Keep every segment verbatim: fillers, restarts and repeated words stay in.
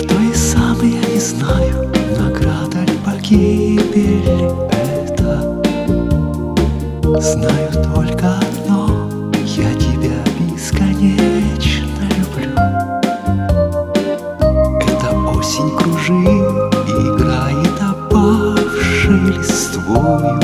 что и сам я не знаю, награда ли погибель это. Знаю только одно: я тебя бесконечно люблю. Эта осень кружит и играет опавшей листвою.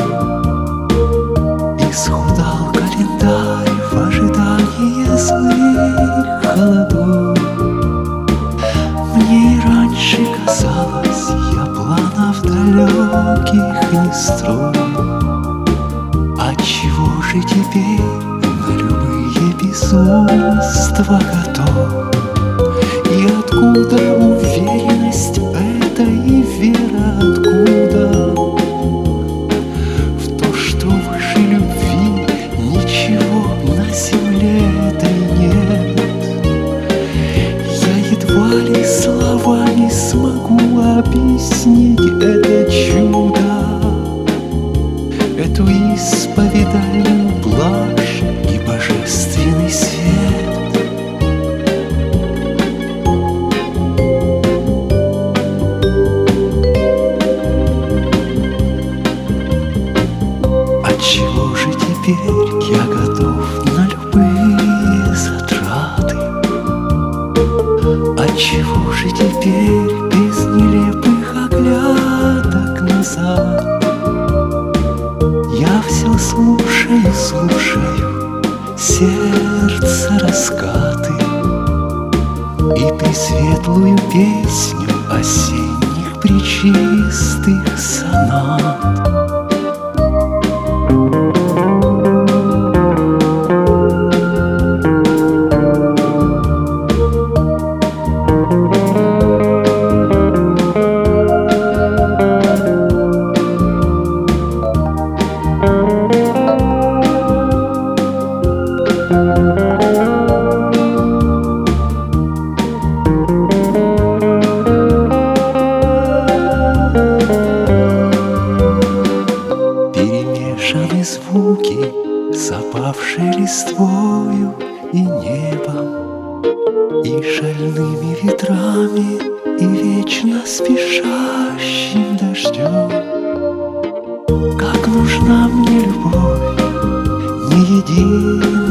Исхудал календарь в ожидании злых холодов. Мне и раньше казалось, я планов далеких не строю. Отчего же теперь на любые безумства готов? И откуда уверенность эта и вера откуда в то, что выше любви ничего на земле этой нет? Я едва ли словами смогу объяснить это чудо, эту исповедальную блажь и божественный свет. Отчего же теперь я готов на любые затраты? Отчего же теперь без нелепых оглядок назад? Я все слушаю, слушаю сердце раскаты и пресветлую песню осенних пречистых сонат. Перемешаны звуки с опавшей листвою и небом, и шальными ветрами, и вечно спешащим дождем. Как нужна мне любовь, не единая